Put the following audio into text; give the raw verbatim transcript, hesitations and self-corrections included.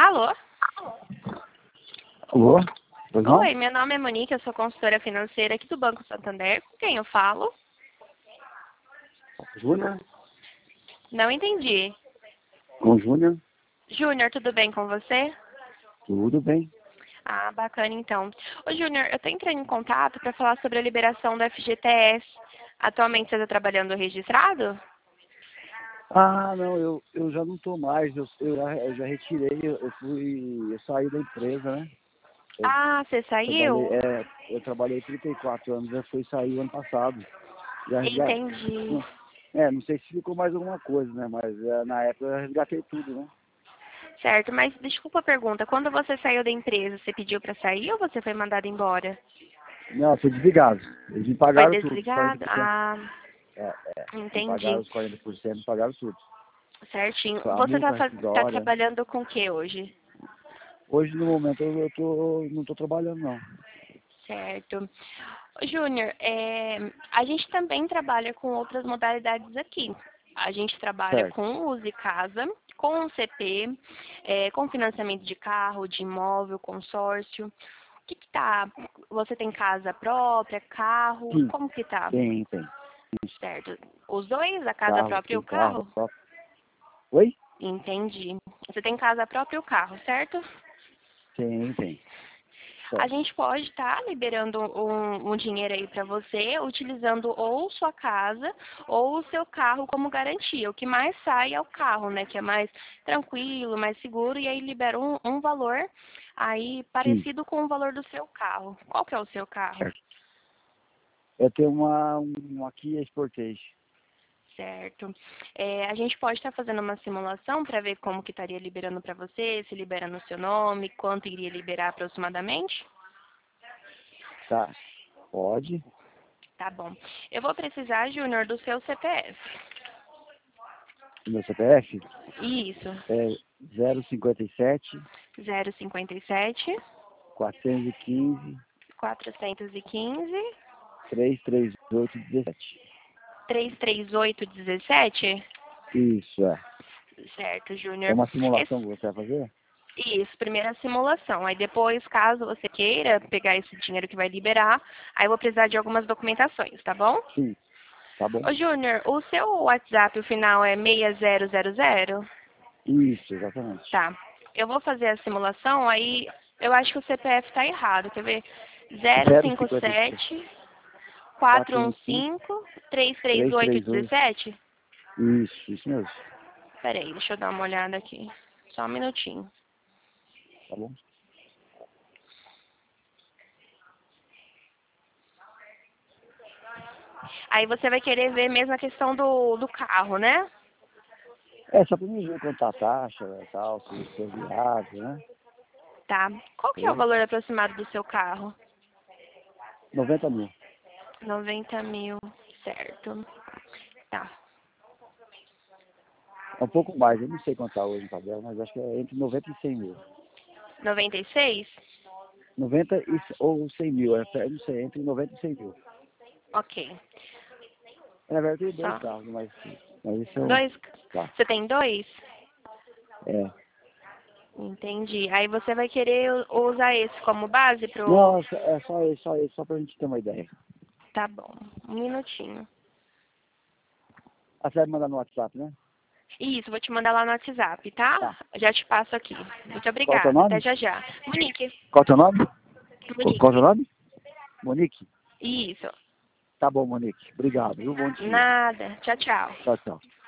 Alô? Alô? Pois não? Oi, meu nome é Monique, eu sou consultora financeira aqui do Banco Santander. Com quem eu falo? Júnior? Não entendi. Com o Júnior? Júnior, tudo bem com você? Tudo bem. Ah, bacana então. Ô Júnior, eu tô entrando em contato para falar sobre a liberação do F G T S. Atualmente você está trabalhando registrado? Ah, não, eu, eu já não estou mais, eu, eu, já, eu já retirei, eu, eu fui, eu saí da empresa, né? Eu Ah, você trabalhei, saiu? é, eu trabalhei trinta e quatro anos, eu fui sair o ano passado. Já resga- Entendi. não, é, não sei se ficou mais alguma coisa, né? Mas é, na época eu resgatei tudo, né? Certo, mas desculpa a pergunta. Quando você saiu da empresa, você pediu para sair ou você foi mandado embora? Não, eu fui desligado. Eles me Foi pagaram tudo, os quarenta desligado? por cento. Ah, É, é, me pagaram entendi. os quarenta por cento, me pagaram tudo. Certinho. A Você tá, multa faz... tá rescisória. trabalhando com o que hoje? Hoje, no momento, eu, eu tô, não estou trabalhando, não. Certo. Ô, Júnior, é, a gente também trabalha com outras modalidades aqui. A gente trabalha Certo. com Use Casa, com C P, é, com financiamento de carro, de imóvel, consórcio. O que que tá? Você tem casa própria, carro? Sim, Como que tá? tem, tem. Certo. Os dois, a casa Carro, própria e tem o carro carro? próprio. Oi? Entendi. Você tem casa própria e o carro, certo? Tem, tem. A Certo. gente pode estar liberando um, um dinheiro aí para você, utilizando ou sua casa ou o seu carro como garantia. O que mais sai é o carro, né? Que é mais tranquilo, mais seguro, e aí libera um, um valor aí Sim, parecido com o valor do seu carro. Qual que é o seu carro? certo. Eu tenho uma, uma Kia Sportage. Certo. É, a gente pode estar fazendo uma simulação para ver como que estaria liberando para você, se libera no seu nome, quanto iria liberar aproximadamente? Tá? Pode? Tá bom. Eu vou precisar, Júnior, do seu C P F. Meu C P F Isso. é zero cinquenta e sete, zero cinquenta e sete, quatrocentos e quinze, quatrocentos e quinze, trezentos e trinta e oito, dezessete. trezentos e trinta e oito, dezessete? Isso, é. Certo, É Júnior. uma simulação Esse- que você vai fazer? Isso, primeira simulação. Aí depois, caso você queira pegar esse dinheiro que vai liberar, aí eu vou precisar de algumas documentações, tá bom? Sim, tá bom. Ô, Júnior, o seu WhatsApp, o final é seis zero zero zero? Isso, exatamente. Tá. Eu vou fazer a simulação, aí eu acho que o C P F tá errado. Quer ver? zero zero cinco cinquenta e sete, sete, quatro um quatrocentos e quinze, cinco, três três trezentos e oito, trinta e oito. dezessete? Isso, isso mesmo. Peraí, deixa eu dar uma olhada aqui. Só um minutinho. Tá bom? Aí você vai querer ver mesmo a questão do, do carro, né? É, só pra mim ver quanto tá a taxa e tal, se for viável, né? Tá. Qual que é o Entendeu? valor aproximado do seu carro? noventa mil. Noventa mil, certo. Tá. É um pouco mais, eu não sei quanto tá hoje em tabela, mas acho que é entre noventa e cem mil. Noventa e seis? noventa e, ou cem mil, é, eu não sei, entre noventa e cem mil. Ok. Na verdade, eu tenho dois Só. carros, mas, mas esse é o Dois? carro. Você tem dois? É. Entendi. Aí você vai querer u- usar esse como base pro... Não, é só, é só esse, só esse, só pra gente ter uma ideia. Tá bom. Um minutinho. Ah, você vai me mandar no WhatsApp, né? Isso, vou te mandar lá no WhatsApp, tá? Tá. Já te passo aqui. Muito Qual é o teu obrigada. Até nome? já já. Monique. Qual é o teu nome? Qual, qual é o teu Monique. nome? Monique? Isso. Tá bom, Monique. Obrigado, viu? Bom dia. Nada. Tchau, tchau. Tchau, tchau.